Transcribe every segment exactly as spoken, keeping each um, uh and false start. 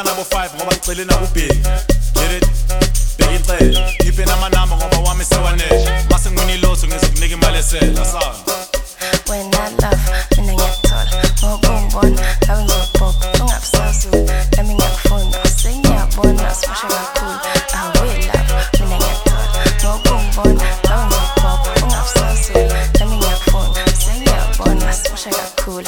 Java nabo five ngoba ngicela nakubheki. Get it? Bheka incele. Ngiphe namanamba ngoba wami sewanele. Mase nguniloso ngizokunika imali esela sami. When I love, mina ngiyathola. Ngokungibona, ngabe ngizobhopha. Ungabusazulu, nami ngiyakufuna. Sengiyabona, sibasha kakhulu. Awe love, mina ngiyathola. Ngokungibona, ngabe ngizobhopha. Ungabusazulu, nami ngiyakufuna. Sengiyabona, sibasha kakhulu.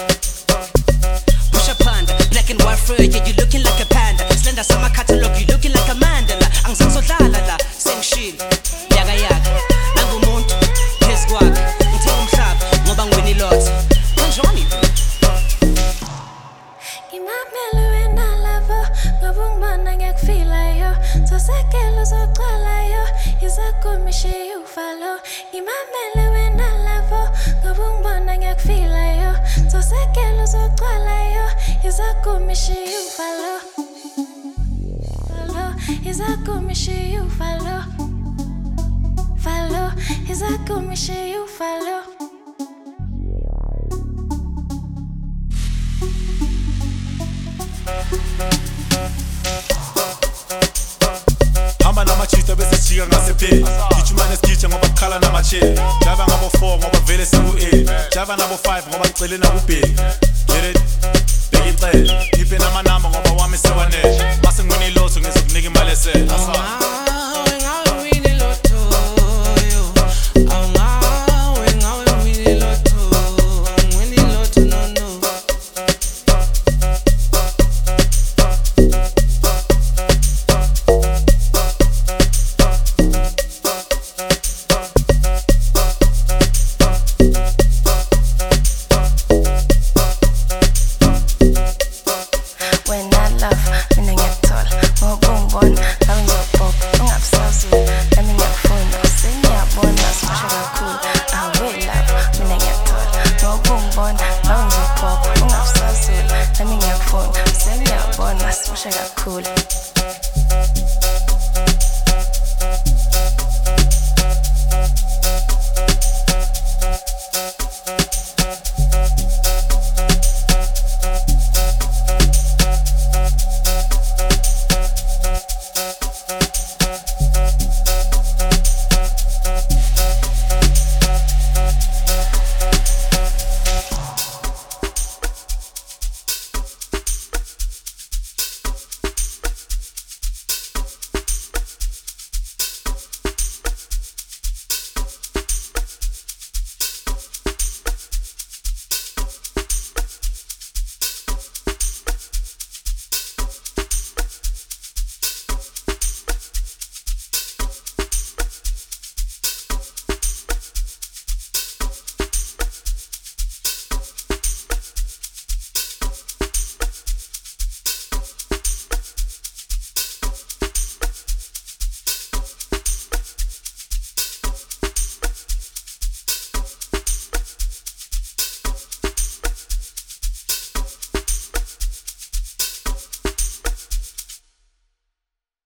Black and white fur, yeah, you looking like a panda. Slender summer catalog, you looking like a Mandela. Angizangizohlala la, sengishilo, yaga yaga. Nangumuntu, phezu kwakhe. Ngithenga umhlaba, ngoba ngiwini lot. Kanjani? Ngimamele wena lavo, ngoba ungibona ngiyakufila yo. Sosekelo uzoxola yo, izakumishe ufalo. Ngimamele wena lavo, ngoba ungibona ngiyakufila yo. Sosekelo uzoxola yo, izakumishe ufalo. Falo, izakumishe ufalo. Falo, izakumishe ufalo. Hamba namachita bese sijika ngasepheli. Gijima nesigitsha ngoba kukhala namacheli. Java ngabo four ngoba vele siku-eight. Java nabo five ngoba ngicela nakubheki. Get it? Bheka incele. Ngiphe namanamba ngoba wami sewanele. Mase nguniloso ngizokunika imali esela sami. When I love, mina ngiyathola. Ngokungibona, ngabe ngizobhopha. Ungabusazulu, nami ngiyakufuna. Sengiyabona, sibasha kakhulu. Awe love, mina ngiyathola. Ngokungibona, ngabe ngizobhopha. Ungabusazulu, nami ngiyakufuna. Sengiyabona, sibasha kakhulu.